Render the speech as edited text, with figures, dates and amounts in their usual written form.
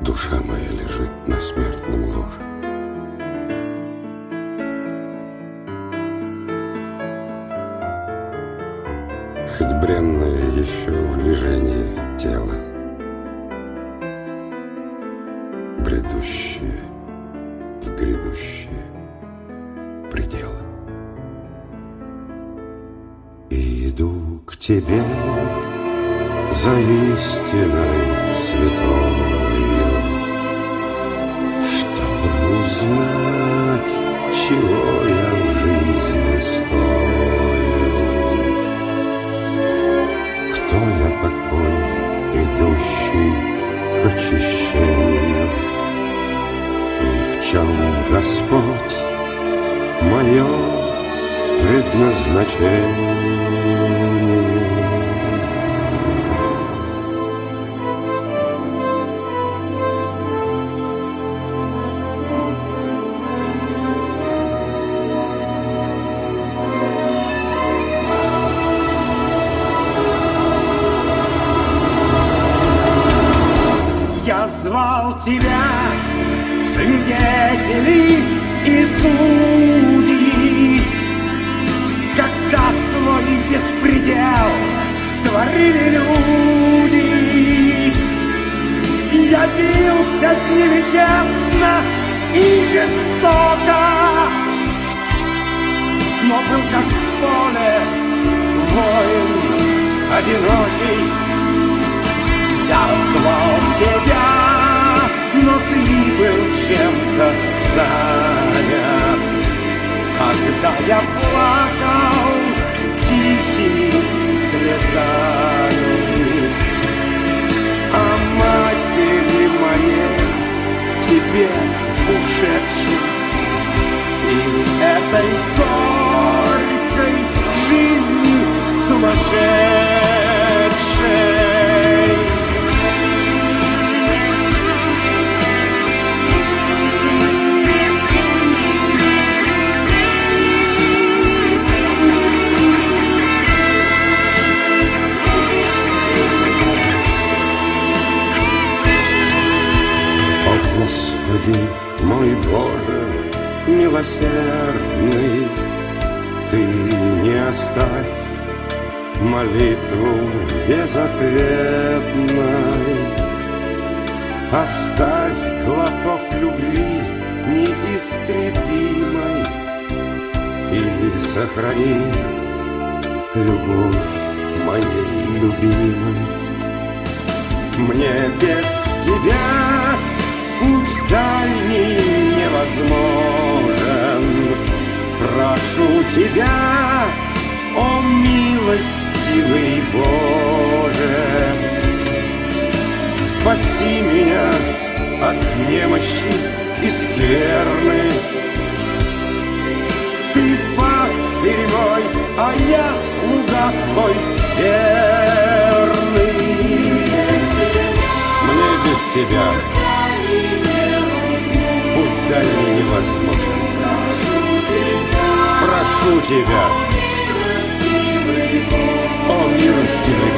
душа моя лежит на смертном ложе. Хоть бренное еще в движении тело, бредущее в грядущее пределы. И иду к тебе за истиной святою, чтобы узнать, чего я в жизни стою. Кто я такой, идущий к очищению, и в чем, Господь, мое предназначение? Я звал тебя в свидетели и судьи, когда свой беспредел творили люди. Я бился с ними честно и жестоко, но был как в поле воин одинокий. Я звал тебя, но ты был чем-то занят. Когда я плакал тихими слезами, а матери моей к тебе ушедшей из этой горькой жизни сумасшедшей. Господи, мой Боже, милосердный, Ты не оставь молитву безответной. Оставь глоток любви неистребимой и сохрани любовь моей любимой. Мне без тебя путь дальний невозможен. Прошу тебя, о милостивый Боже, спаси меня от немощи и скверны. Ты пастырь мой, а я слуга твой верный. Мне без тебя путь дальний невозможен. Прошу тебя, о милостивый